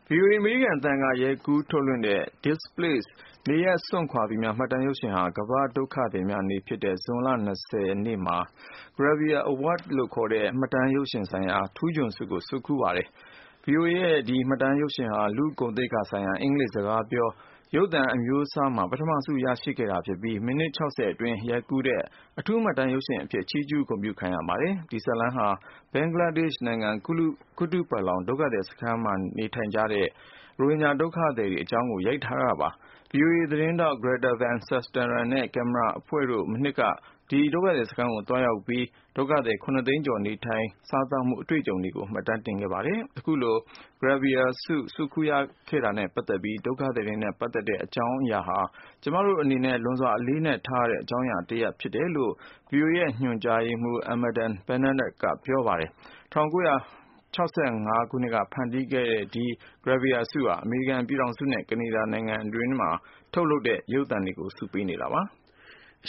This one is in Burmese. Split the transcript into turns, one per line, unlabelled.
VOA အမေရိကန်အသံကရိုက်ကူးထုတ်လွှင့်တဲ့ Displaced နေရပ်စွန့်ခွာသူများမှတ်တမ်းရုပ်ရှင်ဟာကမ္ဘာ့ဒုက္ခသည်များနေ့ဖြစ်တဲ့ဇွန်လ 20 နေ့မှာ Gravure Award လို့ခေါ်တဲ့မှတ်တမ်းရုပ်ရှင်ဆိုင်ရာထူးချွန်ဆုကိုဆွတ်ခူးပါတယ်။ VOA ရဲ့ဒီမှတ်တမ်းရုပ်ရှင်ဟာလူ့ဂုဏ်သိက္ခာဆိုင်ရာအင်္ဂလိပ်စကားပြောရုပ်သံအမျိုးအစားမှာပထမဆုရရှိခဲ့တာဖြစ်ပြီးမိနစ် 60 အတွင်းရိုက်ကူးတဲ့အထူးမှတ်တမ်းရုပ်ရှင်အဖြစ်ချီးကျူးဂုဏ်ပြုခံရပါတယ်။ ဒီဇာတ်လမ်းဟာဘင်္ဂလားဒေ့ရှ်နိုင်ငံကုတုပလောင်ဒုက္ခသည်စခန်းမှာနေထိုင်ကြတဲ့ရိုဟင်ဂျာဒုက္ခသည်တွေအကြောင်းကိုရိုက်ထားတာပါ။ VOA သတင်းထောက် Greta Van Susteren နဲ့ကင်မရာအဖွဲ့တို့မနှစ်ကဒီဒုက္ခသည်စခန်းကိုသွားရောက်ပြီးဒုက္ခသည် 7 သိန်းကျော်နေထိုင်စားသောက်မှုအတွေ့အကြုံတွေကိုမှတ်တမ်းတင်ခဲ့ပါတယ်။ အခုလို Gravure ဆုဆွတ်ခူးရခဲ့တာနဲ့ပတ်သက်ပြီးဒုက္ခသည်တွေနဲ့ပတ်သက်တဲ့အကြောင်းအရာဟာကျမတို့အနေနဲ့လွန်စွာအလေးအနက်ထားရတဲ့အကြောင်းအရာတရပ်ဖြစ်တယ်လို့ VOA ရဲ့ညွှန်ကြားရေးမှူး Amalden Bennett ကပြောပါတယ်။ 1965 ခုနှစ်ကဖန်တီးခဲ့တဲ့ဒီ Gravure ဆုဟာအမေရိကန်ပြည်ထောင်စုနဲ့ကနေဒါနိုင်ငံတွေမှာထုတ်လုပ်တဲ့ရုပ်သံတွေကိုဆုပေးနေတာပါ။